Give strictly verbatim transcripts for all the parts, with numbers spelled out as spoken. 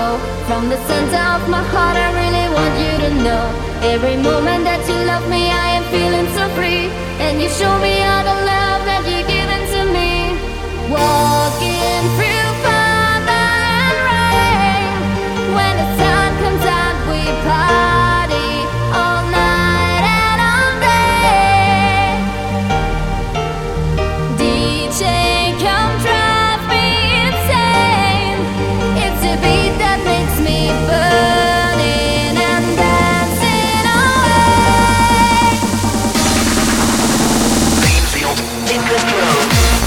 go. From the center of my heart, I really want you to know. Every moment that you love me, I am feeling so free. And you show me all the love that you're giving to me. Walking through thunder and rain. When the sun comes out, we party all night and all day. D J, come drive me insane. It's a beat that makes me burning and dancing away. Greenfield in control.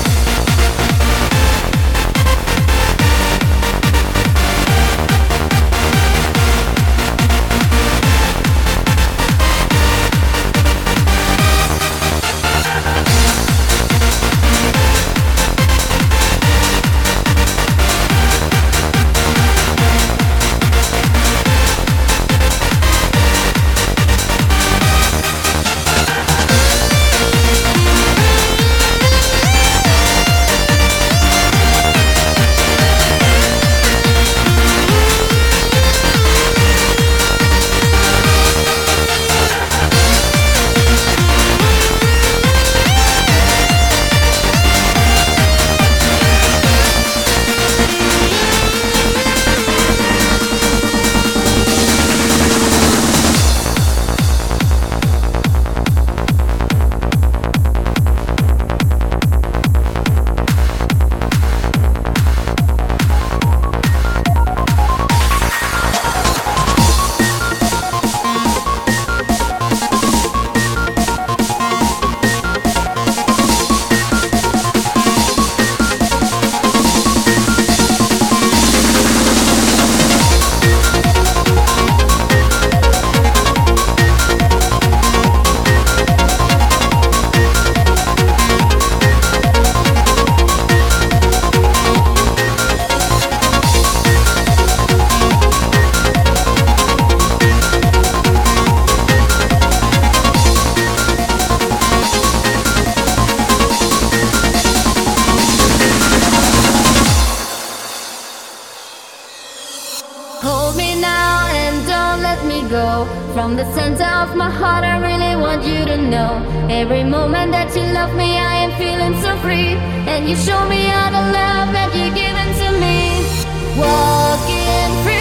Hold me now and don't let me go. From the center of my heart, I really want you to know. Every moment that you love me, I am feeling so free. And you show me all the love that you're giving to me. Walking free.